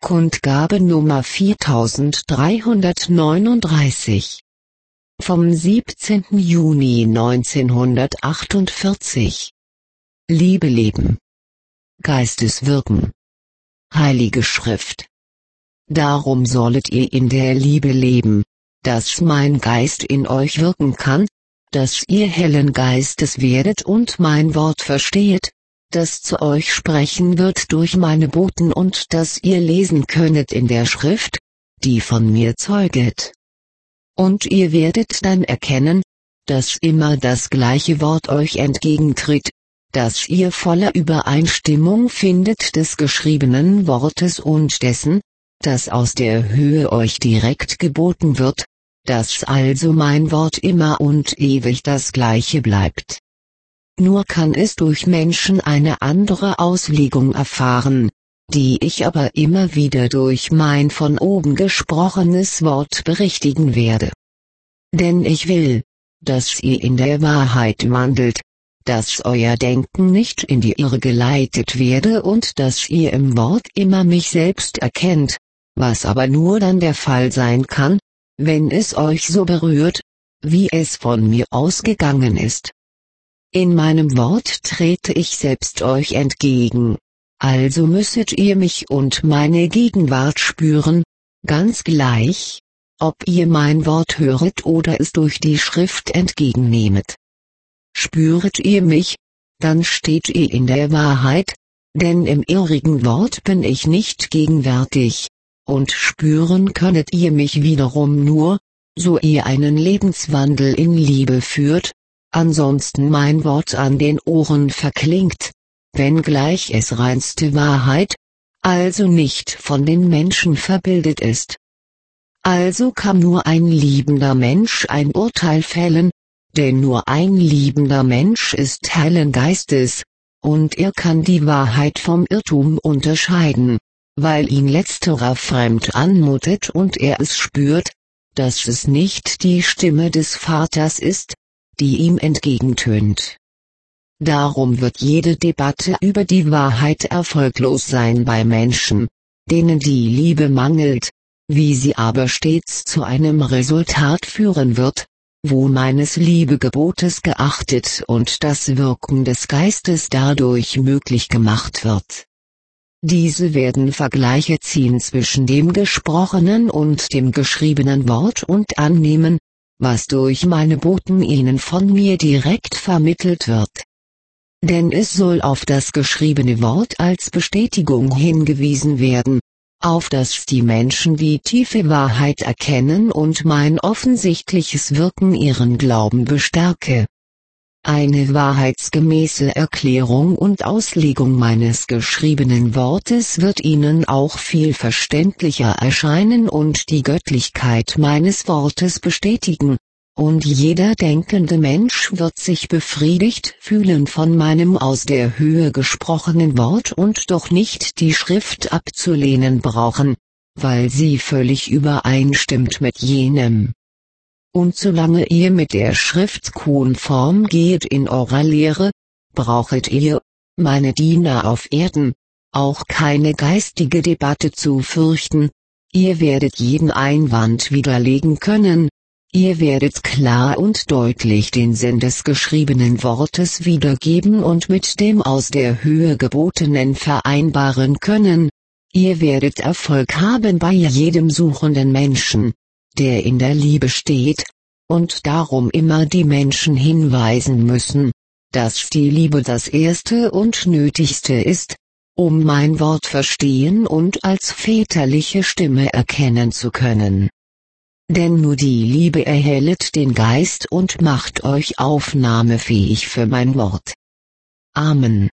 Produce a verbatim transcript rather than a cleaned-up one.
Kundgabe Nummer viertausenddreihundertneununddreißig vom siebzehnten Juni neunzehnhundertachtundvierzig. Liebe leben. Geisteswirken. Heilige Schrift. Darum sollet ihr in der Liebe leben, dass mein Geist in euch wirken kann, dass ihr hellen Geistes werdet und mein Wort verstehet, das zu euch sprechen wird durch meine Boten und das ihr lesen könnet in der Schrift, die von mir zeuget. Und ihr werdet dann erkennen, dass immer das gleiche Wort euch entgegentritt, dass ihr voller Übereinstimmung findet des geschriebenen Wortes und dessen, das aus der Höhe euch direkt geboten wird, dass also mein Wort immer und ewig das gleiche bleibt. Nur kann es durch Menschen eine andere Auslegung erfahren, die ich aber immer wieder durch mein von oben gesprochenes Wort berichtigen werde. Denn ich will, dass ihr in der Wahrheit wandelt, dass euer Denken nicht in die Irre geleitet werde und dass ihr im Wort immer mich selbst erkennt, was aber nur dann der Fall sein kann, wenn es euch so berührt, wie es von mir ausgegangen ist. In meinem Wort trete ich selbst euch entgegen, also müsset ihr mich und meine Gegenwart spüren, ganz gleich, ob ihr mein Wort höret oder es durch die Schrift entgegennehmet. Spüret ihr mich, dann steht ihr in der Wahrheit, denn im irrigen Wort bin ich nicht gegenwärtig, und spüren könnet ihr mich wiederum nur, so ihr einen Lebenswandel in Liebe führt, ansonsten mein Wort an den Ohren verklingt, wenngleich es reinste Wahrheit, also nicht von den Menschen verbildet ist. Also kann nur ein liebender Mensch ein Urteil fällen, denn nur ein liebender Mensch ist hellen Geistes, und er kann die Wahrheit vom Irrtum unterscheiden, weil ihn letzterer fremd anmutet und er es spürt, dass es nicht die Stimme des Vaters ist, die ihm entgegentönt. Darum wird jede Debatte über die Wahrheit erfolglos sein bei Menschen, denen die Liebe mangelt, wie sie aber stets zu einem Resultat führen wird, wo meines Liebegebotes geachtet und das Wirken des Geistes dadurch möglich gemacht wird. Diese werden Vergleiche ziehen zwischen dem gesprochenen und dem geschriebenen Wort und annehmen, was durch meine Boten ihnen von mir direkt vermittelt wird. Denn es soll auf das geschriebene Wort als Bestätigung hingewiesen werden, auf das die Menschen die tiefe Wahrheit erkennen und mein offensichtliches Wirken ihren Glauben bestärke. Eine wahrheitsgemäße Erklärung und Auslegung meines geschriebenen Wortes wird ihnen auch viel verständlicher erscheinen und die Göttlichkeit meines Wortes bestätigen, und jeder denkende Mensch wird sich befriedigt fühlen von meinem aus der Höhe gesprochenen Wort und doch nicht die Schrift abzulehnen brauchen, weil sie völlig übereinstimmt mit jenem. Und solange ihr mit der Schrift konform geht in eurer Lehre, brauchet ihr, meine Diener auf Erden, auch keine geistige Debatte zu fürchten, ihr werdet jeden Einwand widerlegen können, ihr werdet klar und deutlich den Sinn des geschriebenen Wortes wiedergeben und mit dem aus der Höhe gebotenen vereinbaren können, ihr werdet Erfolg haben bei jedem suchenden Menschen, der in der Liebe steht, und darum immer die Menschen hinweisen müssen, dass die Liebe das Erste und Nötigste ist, um mein Wort verstehen und als väterliche Stimme erkennen zu können. Denn nur die Liebe erhellet den Geist und macht euch aufnahmefähig für mein Wort. Amen.